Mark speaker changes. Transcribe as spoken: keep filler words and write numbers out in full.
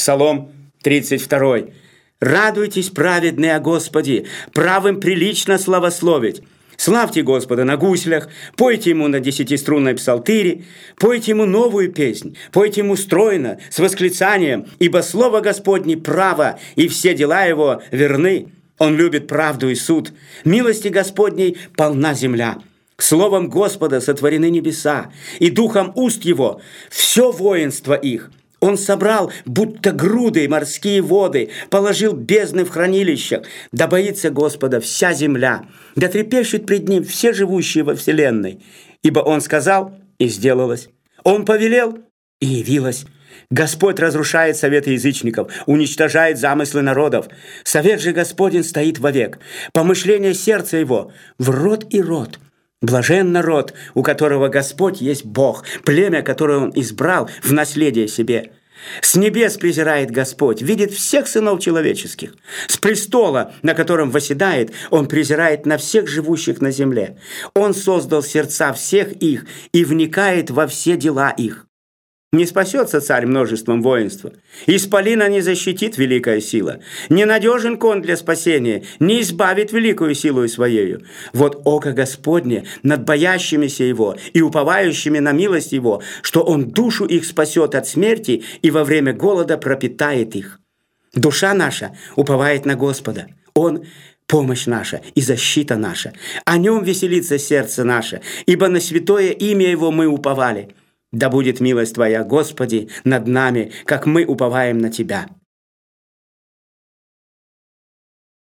Speaker 1: Псалом тридцать два. «Радуйтесь, праведные, о Господе, правым прилично славословить. Славьте Господа на гуслях, пойте Ему на десятиструнной псалтыре, пойте Ему новую песнь, пойте Ему стройно, с восклицанием, ибо Слово Господне право, и все дела Его верны. Он любит правду и суд, милости Господней полна земля. Словом Господа сотворены небеса, и духом уст Его все воинство их. Он собрал, будто груды, морские воды, положил бездны в хранилищах. Да боится Господа вся земля, да трепещут пред Ним все живущие во вселенной. Ибо Он сказал, и сделалось. Он повелел, и явилось. Господь разрушает советы язычников, уничтожает замыслы народов. Совет же Господень стоит вовек, помышление сердца Его в род и род. Блажен народ, у которого Господь есть Бог, племя, которое Он избрал в наследие себе. С небес презирает Господь, видит всех сынов человеческих. С престола, на котором восседает, Он презирает на всех живущих на земле. Он создал сердца всех их и вникает во все дела их. Не спасется царь множеством воинства. Исполина не защитит великая сила. Ненадежен кон для спасения, не избавит великую силою своею. Вот око Господне над боящимися Его и уповающими на милость Его, что Он душу их спасет от смерти и во время голода пропитает их. Душа наша уповает на Господа. Он – помощь наша и защита наша. О Нем веселится сердце наше, ибо на святое имя Его мы уповали. Да будет милость Твоя, Господи, над нами, как мы уповаем на Тебя».